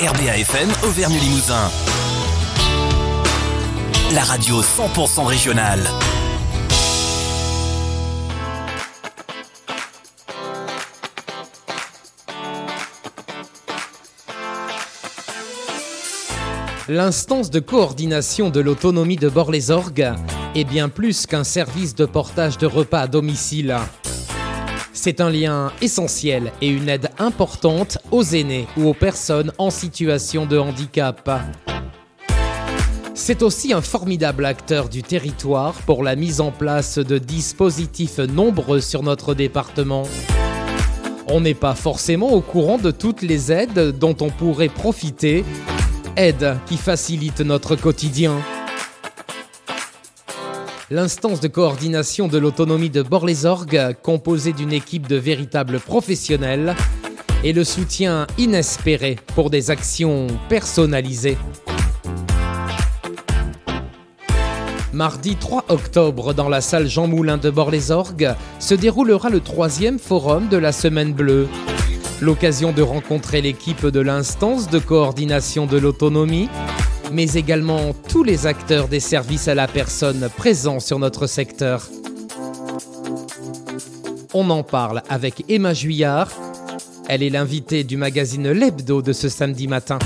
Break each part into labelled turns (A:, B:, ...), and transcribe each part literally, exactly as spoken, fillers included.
A: R B A F M Auvergne-Limousin. La radio cent pour cent régionale.
B: L'instance de coordination de l'autonomie de Bort-les-Orgues est bien plus qu'un service de portage de repas à domicile. C'est un lien essentiel et une aide importante aux aînés ou aux personnes en situation de handicap. C'est aussi un formidable acteur du territoire pour la mise en place de dispositifs nombreux sur notre département. On n'est pas forcément au courant de toutes les aides dont on pourrait profiter, aides qui facilitent notre quotidien. L'instance de coordination de l'autonomie de Bort-les-Orgues, composée d'une équipe de véritables professionnels, est le soutien inespéré pour des actions personnalisées. Mardi trois octobre, dans la salle Jean Moulin de Bort-les-Orgues, se déroulera le troisième forum de la Semaine Bleue. L'occasion de rencontrer l'équipe de l'instance de coordination de l'autonomie, mais également tous les acteurs des services à la personne présents sur notre secteur. On en parle avec Emma Juillard. Elle est l'invitée du magazine L'Hebdo de ce samedi matin.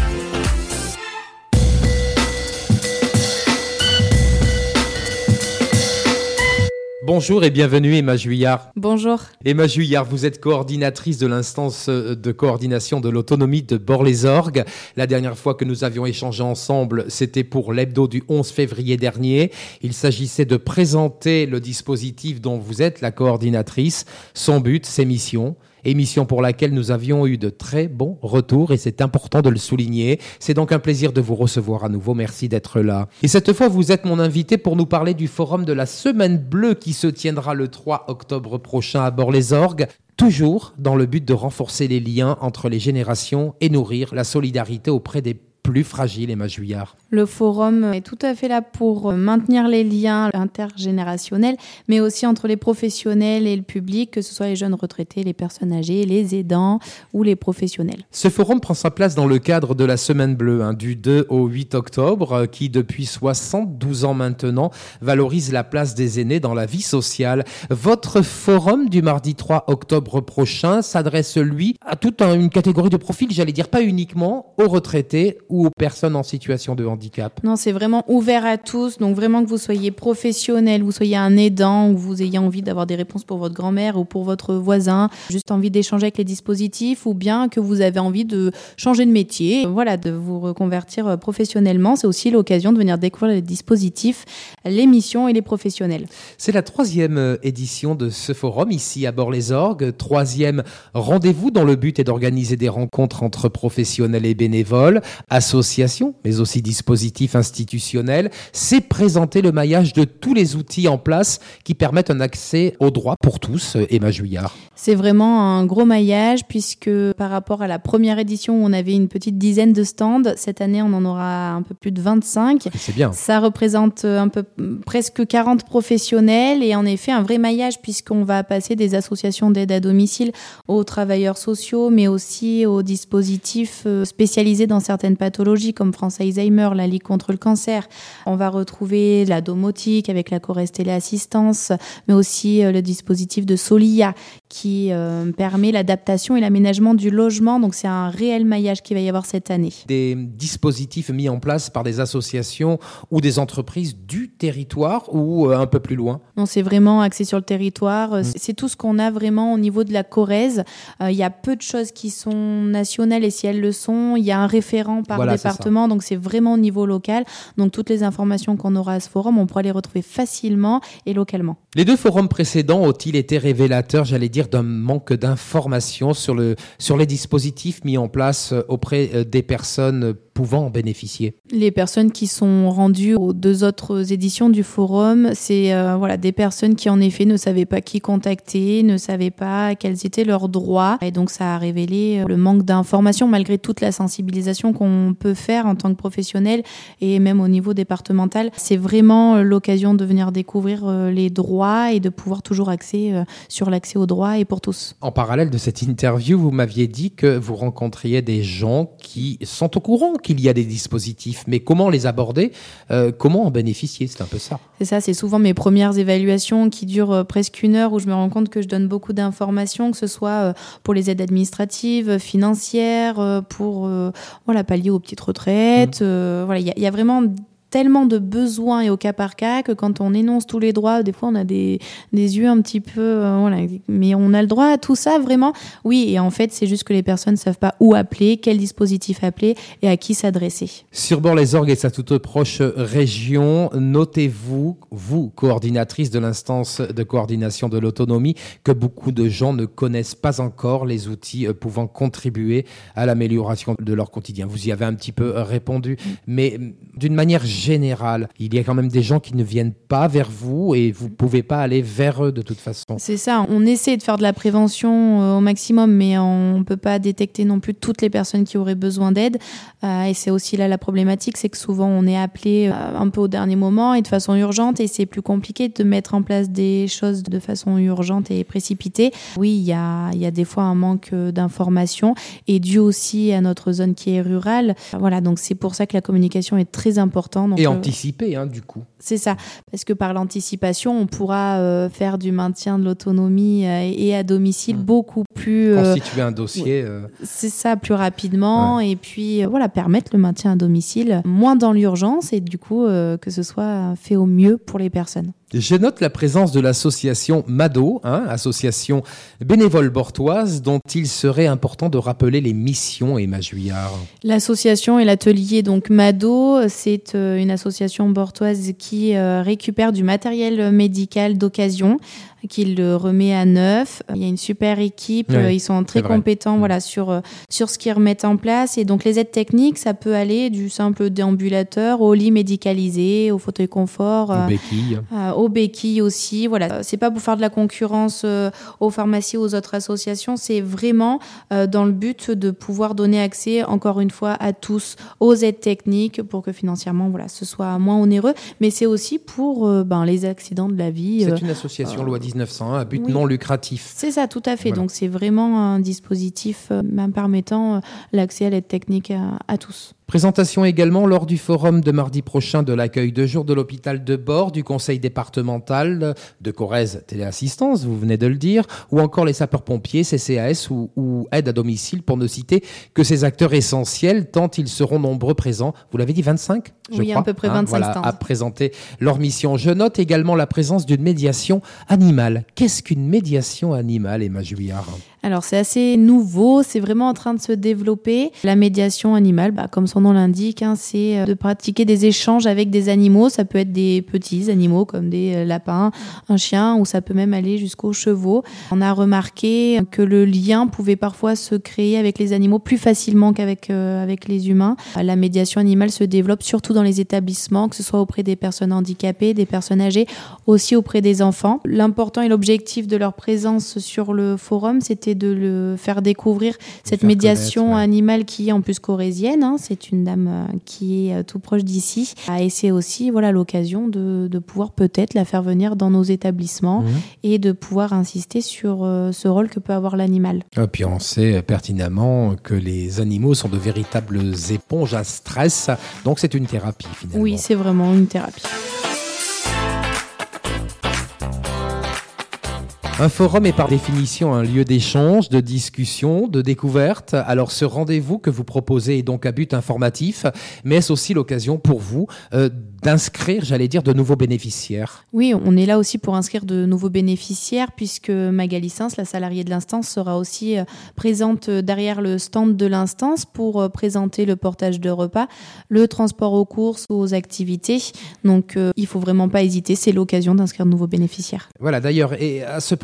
B: Bonjour et bienvenue Emma Juillard.
C: Bonjour.
B: Emma Juillard, vous êtes coordinatrice de l'instance de coordination de l'autonomie de Bort-les-Orgues. La dernière fois que nous avions échangé ensemble, c'était pour l'hebdo du onze février dernier. Il s'agissait de présenter le dispositif dont vous êtes la coordinatrice, son but, ses missions. Émission pour laquelle nous avions eu de très bons retours et c'est important de le souligner. C'est donc un plaisir de vous recevoir à nouveau. Merci d'être là. Et cette fois, vous êtes mon invité pour nous parler du forum de la Semaine Bleue qui se tiendra le trois octobre prochain à Bort-les-Orgues. Toujours dans le but de renforcer les liens entre les générations et nourrir la solidarité auprès des plus fragiles, Emma Juillard.
C: Le forum est tout à fait là pour maintenir les liens intergénérationnels, mais aussi entre les professionnels et le public, que ce soit les jeunes retraités, les personnes âgées, les aidants ou les professionnels.
B: Ce forum prend sa place dans le cadre de la Semaine Bleue, hein, du deux au huit octobre, qui depuis soixante-douze ans maintenant valorise la place des aînés dans la vie sociale. Votre forum du mardi trois octobre prochain s'adresse, lui, à toute une catégorie de profils, j'allais dire pas uniquement aux retraités ou aux personnes en situation de handicap.
C: Non, c'est vraiment ouvert à tous. Donc vraiment que vous soyez professionnel, vous soyez un aidant ou vous ayez envie d'avoir des réponses pour votre grand-mère ou pour votre voisin, juste envie d'échanger avec les dispositifs ou bien que vous avez envie de changer de métier, voilà, de vous reconvertir professionnellement. C'est aussi l'occasion de venir découvrir les dispositifs, les missions et les professionnels.
B: C'est la troisième édition de ce forum ici à Bort-les-Orgues. Troisième rendez-vous dont le but est d'organiser des rencontres entre professionnels et bénévoles, associations, mais aussi dispositifs institutionnels. C'est présenter le maillage de tous les outils en place qui permettent un accès aux droits pour tous. Emma Juillard.
C: C'est vraiment un gros maillage puisque par rapport à la première édition où on avait une petite dizaine de stands, cette année on en aura un peu plus de vingt-cinq.
B: C'est bien.
C: Ça représente un peu presque quarante professionnels et en effet un vrai maillage puisqu'on va passer des associations d'aide à domicile aux travailleurs sociaux mais aussi aux dispositifs spécialisés dans certaines pathologies comme France Alzheimer, la Ligue contre le cancer. On va retrouver la domotique avec la Corès Téléassistance, mais aussi le dispositif de Solia qui euh, permet l'adaptation et l'aménagement du logement. Donc c'est un réel maillage qu'il va y avoir cette année.
B: Des dispositifs mis en place par des associations ou des entreprises du territoire ou euh, un peu plus loin?
C: Non, c'est vraiment axé sur le territoire. Mmh. C'est tout ce qu'on a vraiment au niveau de la Corrèze. Il euh, y a peu de choses qui sont nationales et si elles le sont, il y a un référent par
B: voilà,
C: département.
B: C'est
C: donc c'est vraiment au niveau local. Donc toutes les informations qu'on aura à ce forum, on pourra les retrouver facilement et localement.
B: Les deux forums précédents ont-ils été révélateurs, j'allais dire, d'un manque d'informations sur, le, sur les dispositifs mis en place auprès des personnes pouvant en bénéficier?
C: Les personnes qui sont rendues aux deux autres éditions du forum, c'est euh, voilà, des personnes qui en effet ne savaient pas qui contacter, ne savaient pas quels étaient leurs droits. Et donc ça a révélé le manque d'information malgré toute la sensibilisation qu'on peut faire en tant que professionnel et même au niveau départemental. C'est vraiment l'occasion de venir découvrir les droits et de pouvoir toujours axer sur l'accès aux droits et pour tous.
B: En parallèle de cette interview, vous m'aviez dit que vous rencontriez des gens qui sont au courant qu'il y a des dispositifs, mais comment les aborder, euh, comment en bénéficier, c'est un peu ça.
C: C'est ça, c'est souvent mes premières évaluations qui durent presque une heure où je me rends compte que je donne beaucoup d'informations, que ce soit pour les aides administratives, financières, pour euh, voilà, pallier aux petites retraites. Mmh. Euh, voilà, il y, y a vraiment tellement de besoins et au cas par cas que quand on énonce tous les droits, des fois on a des, des yeux un petit peu... Euh, voilà, mais on a le droit à tout ça, vraiment? Oui, et en fait, c'est juste que les personnes ne savent pas où appeler, quel dispositif appeler et à qui s'adresser.
B: Sur Bord-les-Orgues et sa toute proche région, notez-vous, vous, coordinatrice de l'instance de coordination de l'autonomie, que beaucoup de gens ne connaissent pas encore les outils pouvant contribuer à l'amélioration de leur quotidien. Vous y avez un petit peu répondu, mais d'une manière générale, il y a quand même des gens qui ne viennent pas vers vous et vous ne pouvez pas aller vers eux de toute façon.
C: C'est ça, on essaie de faire de la prévention euh, au maximum, mais on ne peut pas détecter non plus toutes les personnes qui auraient besoin d'aide. Euh, et c'est aussi là la problématique, c'est que souvent on est appelé euh, un peu au dernier moment et de façon urgente et c'est plus compliqué de mettre en place des choses de façon urgente et précipitée. Oui, il y a, y a des fois un manque d'informations et dû aussi à notre zone qui est rurale. Voilà, donc c'est pour ça que la communication est très importante. Donc,
B: et
C: euh,
B: anticiper, hein, du coup.
C: C'est ça, parce que par l'anticipation, on pourra euh, faire du maintien de l'autonomie euh, et à domicile mmh. beaucoup plus...
B: Euh, Constituer un dossier. Euh...
C: C'est ça, plus rapidement. Ouais. Et puis, euh, voilà, permettre le maintien à domicile, moins dans l'urgence et du coup, euh, que ce soit fait au mieux pour les personnes.
B: Je note la présence de l'association MADO, hein, association bénévole bortoise, dont il serait important de rappeler les missions, Emma Juillard.
C: L'association et l'atelier donc MADO, c'est euh, une association bortoise qui euh, récupère du matériel médical d'occasion, qu'il le remet à neuf. Il y a une super équipe, oui, ils sont très compétents mmh. voilà, sur, sur ce qu'ils remettent en place. Et donc les aides techniques, ça peut aller du simple déambulateur au lit médicalisé, au fauteuil confort,
B: aux béquilles.
C: Euh, aux béquilles aussi. Voilà. C'est pas pour faire de la concurrence euh, aux pharmacies, aux autres associations, c'est vraiment euh, dans le but de pouvoir donner accès, encore une fois, à tous aux aides techniques pour que financièrement, voilà, ce soit moins onéreux. Mais c'est aussi pour euh, ben, les accidents de la vie.
B: C'est
C: euh,
B: une association euh, loi dix-neuf cent un à but
C: oui.
B: non lucratif.
C: C'est ça, tout à fait.
B: Voilà.
C: Donc c'est vraiment un dispositif euh, permettant euh, l'accès à l'aide technique à, à tous.
B: Présentation également lors du forum de mardi prochain de l'accueil de jour de l'hôpital de Bord, du conseil départemental de Corrèze Téléassistance, vous venez de le dire, ou encore les sapeurs-pompiers, C C A S ou, ou aide à domicile, pour ne citer que ces acteurs essentiels, tant ils seront nombreux présents. Vous l'avez dit, vingt-cinq, je
C: oui,
B: crois,
C: à peu près vingt-cinq
B: hein,
C: stands.
B: voilà, à présenter leur mission. Je note également la présence d'une médiation animale. Qu'est-ce qu'une médiation animale, Emma Juillard ?
C: Alors c'est assez nouveau, c'est vraiment en train de se développer. La médiation animale, bah, comme son nom l'indique, hein, c'est de pratiquer des échanges avec des animaux. Ça peut être des petits animaux comme des lapins, un chien, ou ça peut même aller jusqu'aux chevaux. On a remarqué que le lien pouvait parfois se créer avec les animaux plus facilement qu'avec euh, avec les humains. La médiation animale se développe surtout dans les établissements, que ce soit auprès des personnes handicapées, des personnes âgées, aussi auprès des enfants. L'important et l'objectif de leur présence sur le forum, c'était de le faire découvrir cette médiation ouais. animale qui est en plus corrézienne. Hein. C'est une dame euh, qui est euh, tout proche d'ici. Et c'est aussi voilà, l'occasion de, de pouvoir peut-être la faire venir dans nos établissements mmh. et de pouvoir insister sur euh, ce rôle que peut avoir l'animal.
B: Et puis on sait pertinemment que les animaux sont de véritables éponges à stress. Donc c'est une thérapie finalement.
C: Oui, c'est vraiment une thérapie.
B: Un forum est par définition un lieu d'échange, de discussion, de découverte. Alors ce rendez-vous que vous proposez est donc à but informatif, mais est-ce aussi l'occasion pour vous euh, d'inscrire, j'allais dire, de nouveaux bénéficiaires ?
C: Oui, on est là aussi pour inscrire de nouveaux bénéficiaires puisque Magali Sens, la salariée de l'instance, sera aussi euh, présente derrière le stand de l'instance pour euh, présenter le portage de repas, le transport aux courses, aux activités. Donc euh, il ne faut vraiment pas hésiter, c'est l'occasion d'inscrire de nouveaux bénéficiaires.
B: Voilà, d'ailleurs, et à ce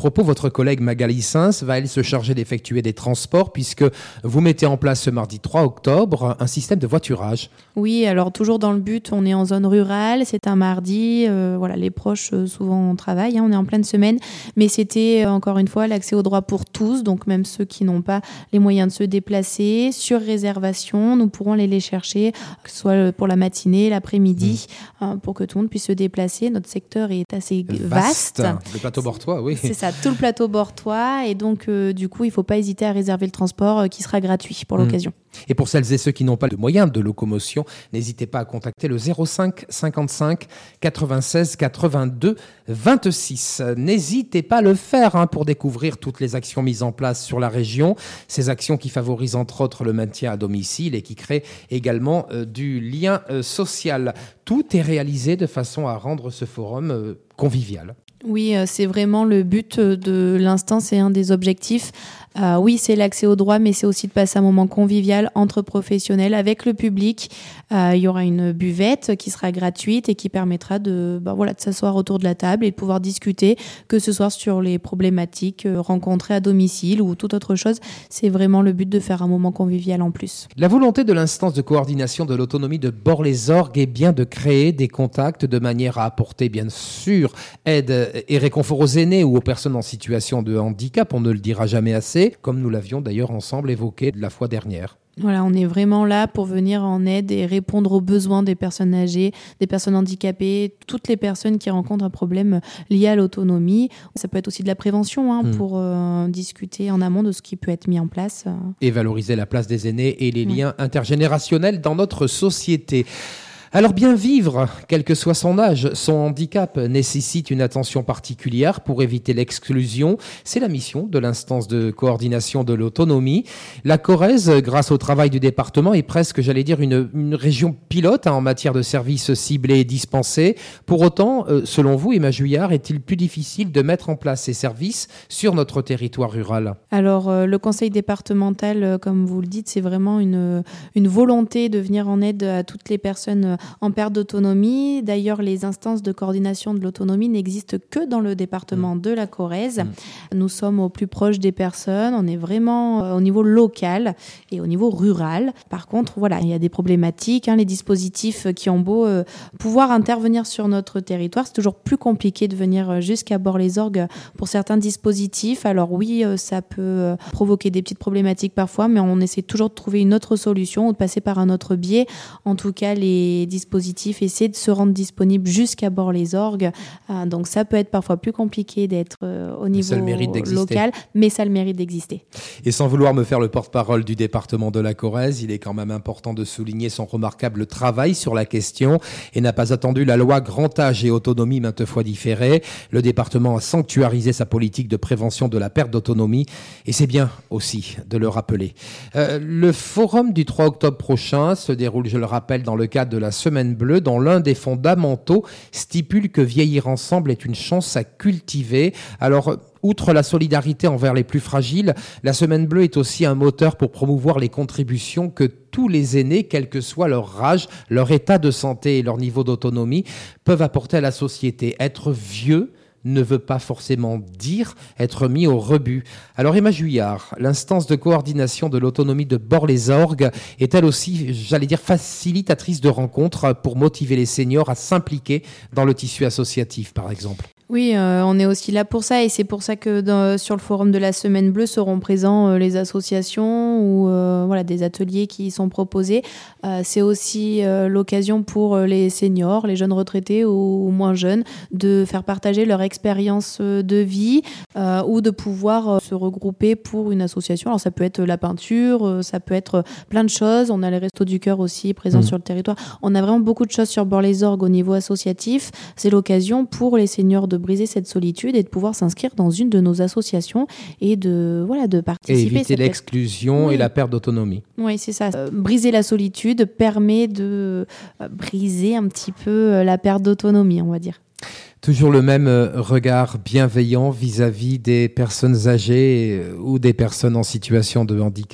B: propos, votre collègue Magali Sins va, elle, se charger d'effectuer des transports puisque vous mettez en place ce mardi trois octobre un système de voiturage.
C: Oui, alors toujours dans le but, on est en zone rurale, c'est un mardi, euh, voilà, les proches euh, souvent travaillent, hein, on est en pleine semaine, mais c'était euh, encore une fois l'accès au droit pour tous, donc même ceux qui n'ont pas les moyens de se déplacer, sur réservation, nous pourrons aller les chercher, que ce soit pour la matinée, l'après-midi, mmh. euh, pour que tout le monde puisse se déplacer. Notre secteur est assez vaste.
B: vaste. Le plateau bortois, oui.
C: C'est ça, tout le plateau bortois, et donc euh, du coup, il ne faut pas hésiter à réserver le transport euh, qui sera gratuit pour mmh. l'occasion.
B: Et pour celles et ceux qui n'ont pas de moyens de locomotion, n'hésitez pas à contacter le zéro cinq cinquante-cinq quatre-vingt-seize quatre-vingt-deux vingt-six. N'hésitez pas à le faire hein, pour découvrir toutes les actions mises en place sur la région. Ces actions qui favorisent entre autres le maintien à domicile et qui créent également euh, du lien euh, social. Tout est réalisé de façon à rendre ce forum euh, convivial.
C: Oui, c'est vraiment le but de l'instant, c'est un des objectifs. Euh, oui, c'est l'accès au droit, mais c'est aussi de passer un moment convivial entre professionnels avec le public. Euh, il y aura une buvette qui sera gratuite et qui permettra de, ben voilà, de s'asseoir autour de la table et de pouvoir discuter, que ce soit sur les problématiques rencontrées à domicile ou toute autre chose. C'est vraiment le but de faire un moment convivial en plus.
B: La volonté de l'instance de coordination de l'autonomie de Bort-les-Orgues est bien de créer des contacts de manière à apporter, bien sûr, aide et réconfort aux aînés ou aux personnes en situation de handicap. On ne le dira jamais assez, comme nous l'avions d'ailleurs ensemble évoqué la fois dernière.
C: Voilà, on est vraiment là pour venir en aide et répondre aux besoins des personnes âgées, des personnes handicapées, toutes les personnes qui rencontrent un problème lié à l'autonomie. Ça peut être aussi de la prévention hein, mmh. pour euh, discuter en amont de ce qui peut être mis en place.
B: Et valoriser la place des aînés et les liens mmh. intergénérationnels dans notre société. Alors bien vivre, quel que soit son âge, son handicap nécessite une attention particulière pour éviter l'exclusion. C'est la mission de l'instance de coordination de l'autonomie. La Corrèze, grâce au travail du département, est presque, j'allais dire, une, une région pilote hein, en matière de services ciblés et dispensés. Pour autant, euh, selon vous, Emma Juillard, est-il plus difficile de mettre en place ces services sur notre territoire rural ?
C: Alors, euh, le conseil départemental, euh, comme vous le dites, c'est vraiment une, une volonté de venir en aide à toutes les personnes en perte d'autonomie. D'ailleurs, les instances de coordination de l'autonomie n'existent que dans le département mmh. de la Corrèze. Mmh. Nous sommes au plus proche des personnes. On est vraiment au niveau local et au niveau rural. Par contre, voilà, il y a des problématiques. Hein, les dispositifs qui ont beau euh, pouvoir intervenir sur notre territoire, c'est toujours plus compliqué de venir jusqu'à Bort-les-Orgues pour certains dispositifs. Alors oui, euh, ça peut euh, provoquer des petites problématiques parfois, mais on essaie toujours de trouver une autre solution ou de passer par un autre biais. En tout cas, les dispositifs essaient de se rendre disponibles jusqu'à Bort-les-Orgues. Euh, donc ça peut être parfois plus compliqué d'être euh, au niveau local, mais ça a le mérite d'exister.
B: Et sans vouloir me faire le porte-parole du département de la Corrèze, il est quand même important de souligner son remarquable travail sur la question et n'a pas attendu la loi grand âge et autonomie maintes fois différée. Le département a sanctuarisé sa politique de prévention de la perte d'autonomie et c'est bien aussi de le rappeler. Euh, le forum du trois octobre prochain se déroule, je le rappelle, dans le cadre de la Semaine bleue, dont l'un des fondamentaux stipule que vieillir ensemble est une chance à cultiver. Alors, outre la solidarité envers les plus fragiles, la Semaine bleue est aussi un moteur pour promouvoir les contributions que tous les aînés, quel que soit leur âge, leur état de santé et leur niveau d'autonomie, peuvent apporter à la société. Être vieux ne veut pas forcément dire être mis au rebut. Alors Emma Juillard, l'instance de coordination de l'autonomie de Bort-les-Orgues est-elle aussi, j'allais dire, facilitatrice de rencontres pour motiver les seniors à s'impliquer dans le tissu associatif, par exemple ?
C: Oui, euh, on est aussi là pour ça et c'est pour ça que dans, sur le forum de la Semaine bleue seront présents euh, les associations ou euh, voilà, des ateliers qui y sont proposés. Euh, c'est aussi euh, l'occasion pour les seniors, les jeunes retraités ou, ou moins jeunes de faire partager leur expérience de vie euh, ou de pouvoir euh, se regrouper pour une association. Alors ça peut être la peinture, euh, ça peut être plein de choses. On a les Restos du Cœur aussi présents mmh. sur le territoire. On a vraiment beaucoup de choses sur Bort-les-Orgues au niveau associatif. C'est l'occasion pour les seniors de de briser cette solitude et de pouvoir s'inscrire dans une de nos associations et de, voilà, de participer.
B: Et éviter l'exclusion oui. et la perte d'autonomie.
C: Oui, c'est ça. Euh, briser la solitude permet de euh, briser un petit peu euh, la perte d'autonomie, on va dire.
B: Toujours le même regard bienveillant vis-à-vis des personnes âgées ou des personnes en situation de handicap.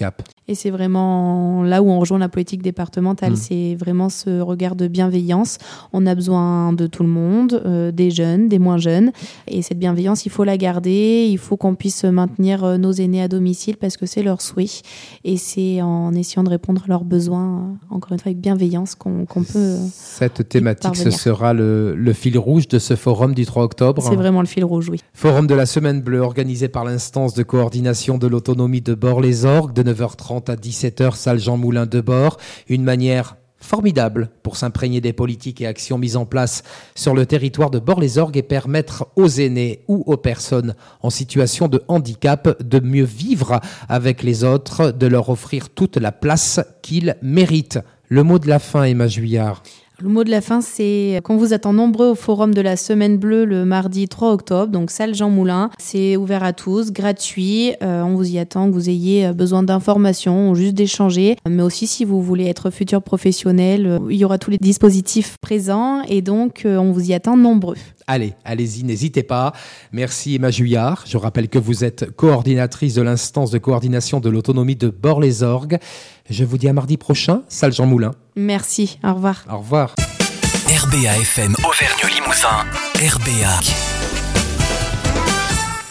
C: Et c'est vraiment là où on rejoint la politique départementale. Mmh. C'est vraiment ce regard de bienveillance. On a besoin de tout le monde, euh, des jeunes, des moins jeunes. Et cette bienveillance, il faut la garder. Il faut qu'on puisse maintenir nos aînés à domicile parce que c'est leur souhait. Et c'est en essayant de répondre à leurs besoins, encore une fois, avec bienveillance qu'on, qu'on peut.
B: Cette thématique, ce sera le, le fil rouge de ce forum du trois octobre.
C: C'est vraiment le fil rouge, oui.
B: Forum de la Semaine Bleue organisé par l'instance de coordination de l'autonomie de Bort-les-Orgues de neuf heures trente à dix-sept heures, salle Jean Moulin de Bort. Une manière formidable pour s'imprégner des politiques et actions mises en place sur le territoire de Bort-les-Orgues et permettre aux aînés ou aux personnes en situation de handicap de mieux vivre avec les autres, de leur offrir toute la place qu'ils méritent. Le mot de la fin, Emma Juillard.
C: Le mot de la fin, c'est qu'on vous attend nombreux au forum de la Semaine Bleue le mardi trois octobre, donc salle Jean Moulin. C'est ouvert à tous, gratuit. Euh, on vous y attend, que vous ayez besoin d'informations ou juste d'échanger. Mais aussi, si vous voulez être futur professionnel, euh, il y aura tous les dispositifs présents et donc euh, on vous y attend nombreux.
B: Allez, allez-y, n'hésitez pas. Merci Emma Juillard. Je rappelle que vous êtes coordinatrice de l'instance de coordination de l'autonomie de Bort-les-Orgues. Je vous dis à mardi prochain, salle Jean Moulin.
C: Merci, au revoir.
B: Au revoir.
A: R B A F M Auvergne Limousin, R B A.